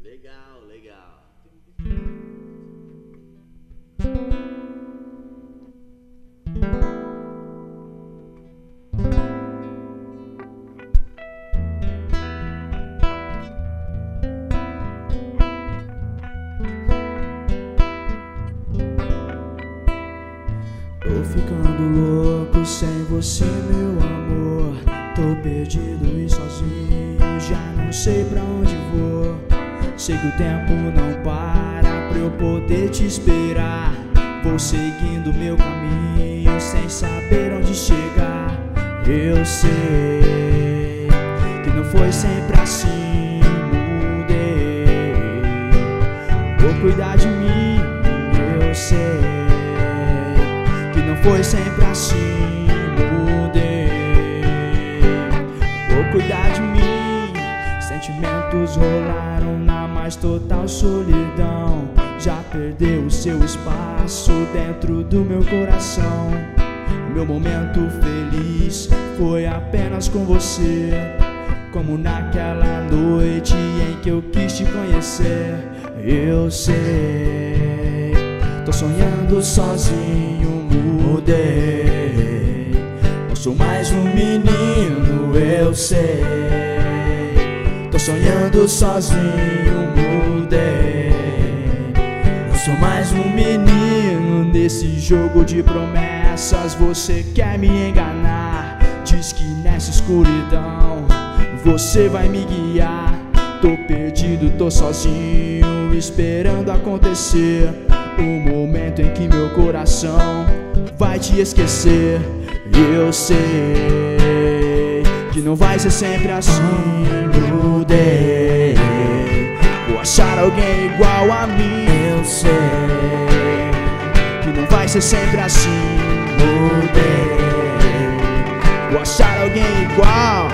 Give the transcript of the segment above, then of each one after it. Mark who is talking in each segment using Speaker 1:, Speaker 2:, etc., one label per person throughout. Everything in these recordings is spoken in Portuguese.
Speaker 1: Legal, legal.
Speaker 2: Tô ficando louco sem você, meu amor. Tô perdido e sozinho, já não sei pra onde vou. Sei que o tempo não para pra eu poder te esperar. Vou seguindo meu caminho sem saber onde chegar. Eu sei que não foi sempre assim, mudei. Vou cuidar de mim, eu sei que não foi sempre assim, mudei. Vou cuidar de mim. Sentimentos rolaram na mais total solidão. Já perdeu o seu espaço dentro do meu coração. Meu momento feliz foi apenas com você, como naquela noite em que eu quis te conhecer. Eu sei, tô sonhando sozinho, mudei. Não sou mais um menino, eu sei. Tô sonhando sozinho, mudei. Não sou mais um menino nesse jogo de promessas. Você quer me enganar, diz que nessa escuridão você vai me guiar. Tô perdido, tô sozinho, esperando acontecer o momento em que meu coração vai te esquecer. Eu sei que não vai ser sempre assim, mudei. Vou achar alguém igual a mim. Eu sei que não vai ser sempre assim, mudei. Vou achar alguém igual.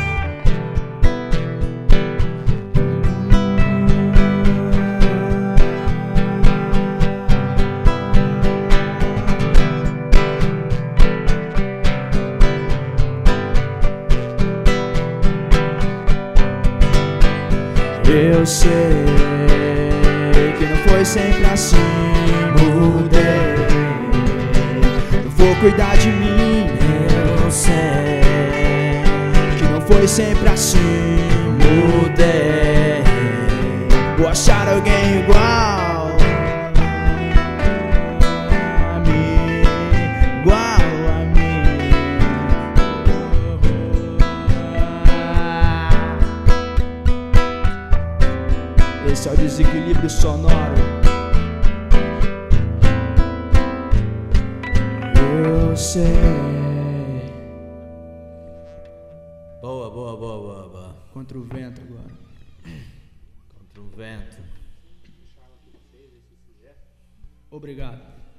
Speaker 2: Eu sei que não foi sempre assim, mudei. Eu vou cuidar de mim. Eu sei que não foi sempre assim, mudei. Vou achar alguém igual a mim, igual a mim. Esse é o desequilíbrio sonoro. Eu sei.
Speaker 1: Boa, boa, boa, boa, boa.
Speaker 2: Contra o vento agora.
Speaker 1: Contra o vento.
Speaker 2: Obrigado.